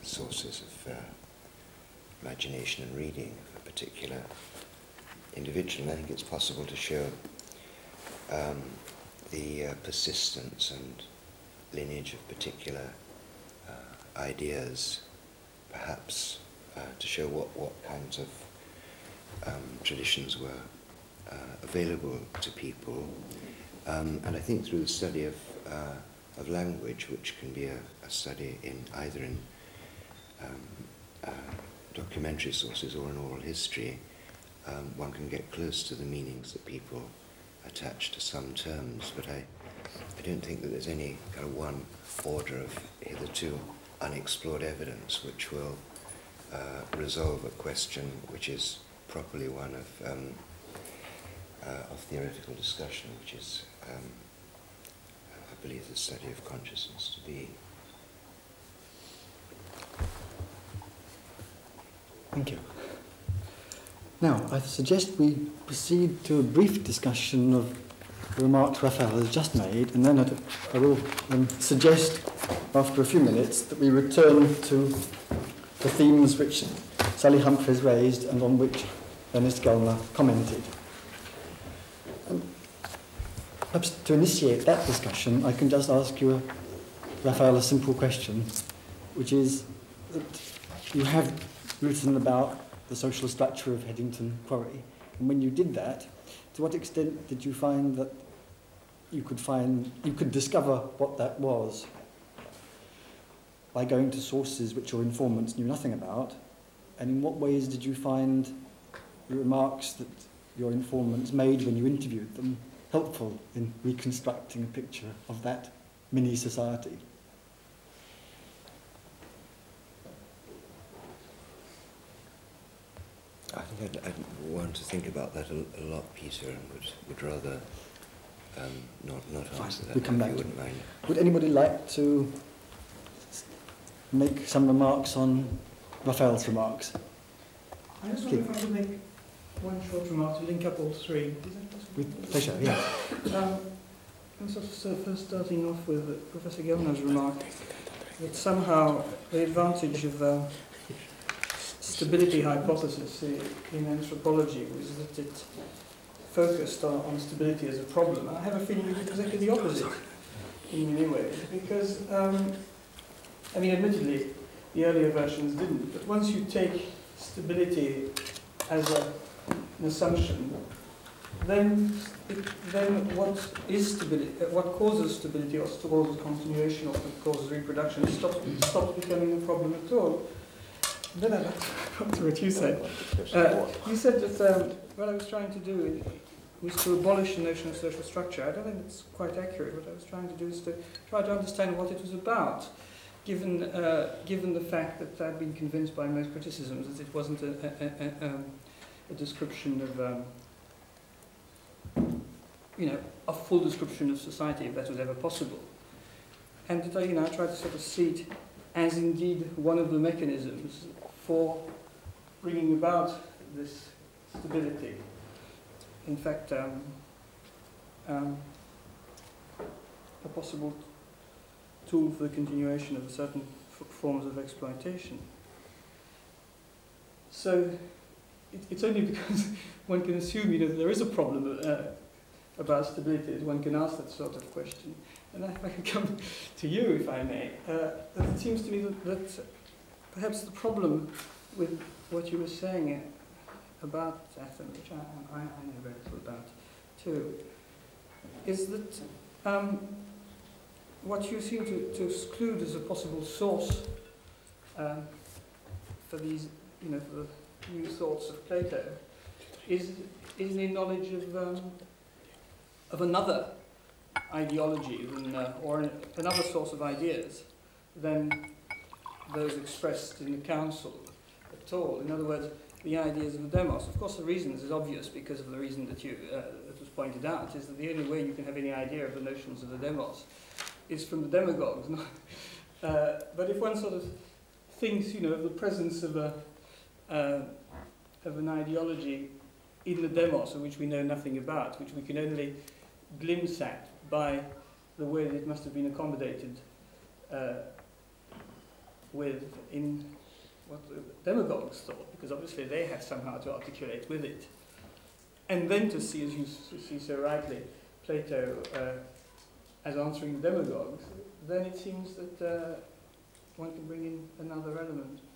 sources of imagination and reading of a particular individual. And I think it's possible to show the persistence and lineage of particular ideas, perhaps to show what kinds of traditions were available to people. And I think through the study of language, which can be a study in either in documentary sources or in oral history, one can get close to the meanings that people attach to some terms. But I don't think that there's any kind of one order of hitherto unexplored evidence which will resolve a question which is properly one of theoretical discussion, which is, I believe, the study of consciousness to be. Thank you. Now, I suggest we proceed to a brief discussion of the remarks Raphael has just made, and then I will suggest, after a few minutes, that we return to the themes which Sally Humphreys raised and on which Ernest Gellner commented. Perhaps to initiate that discussion, I can just ask you, Raphael, a simple question, which is that you have written about the social structure of Headington Quarry, and when you did that, to what extent did you find that you could discover what that was by going to sources which your informants knew nothing about, and in what ways did you find the remarks that your informants made when you interviewed them helpful in reconstructing a picture of that mini-society? I think I'd want to think about that a lot, Peter, and would rather not answer that. We'll come back if you to wouldn't mind. Would anybody like to make some remarks on Raphael's remarks? I just wonder if I could make one short remark to link up all three. Is that possible? With pleasure, yes. I'm first starting off with Professor Gellner's remark that somehow the advantage of stability hypothesis in anthropology was that it focused on stability as a problem. I have a feeling it's exactly the opposite in many ways, because, I mean, admittedly, the earlier versions didn't, but once you take stability as an assumption, then what is stability, what causes stability, or causes continuation, or causes reproduction, stops becoming a problem at all. Then I'd like to come to what you said. You said that what I was trying to do was to abolish the notion of social structure. I don't think it's quite accurate. What I was trying to do is to try to understand what it was about, given the fact that I've been convinced by most criticisms that it wasn't a description of, a full description of society, if that was ever possible. And that I tried to sort of see it as indeed one of the mechanisms for bringing about this stability. In fact, a possible tool for the continuation of certain forms of exploitation. So it's only because one can assume that there is a problem about stability that one can ask that sort of question. And if I could come to you, if I may, that it seems to me that perhaps the problem with what you were saying about Athens, which I know very little about too, is that what you seem to exclude as a possible source for these, for the new thoughts of Plato, is the knowledge of another ideology or another source of ideas than those expressed in the council at all. In other words, the ideas of the demos. Of course, the reason is obvious because of the reason that that was pointed out, is that the only way you can have any idea of the notions of the demos is from the demagogues. But if one sort of thinks, of the presence of an ideology in the demos of which we know nothing about, which we can only glimpse at by the way that it must have been accommodated with in what the demagogues thought, because obviously they had somehow to articulate with it. And then to see, as you see so rightly, Plato as answering the demagogues, then it seems that one can bring in another element.